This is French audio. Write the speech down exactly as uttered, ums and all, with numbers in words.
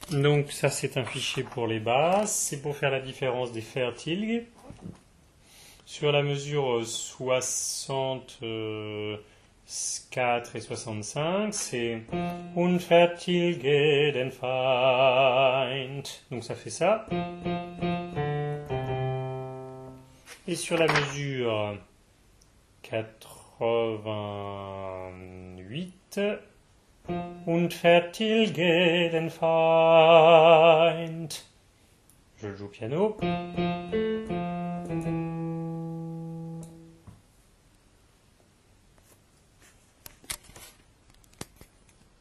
Donc ça c'est un fichier pour les basses, c'est pour faire la différence des Fertilge. Sur la mesure soixante-quatre et soixante-cinq, c'est Unvertilge den Feind. Donc ça fait ça. Et sur la mesure quatre-vingt-huit, Unvertilge den Feind. Je joue au piano.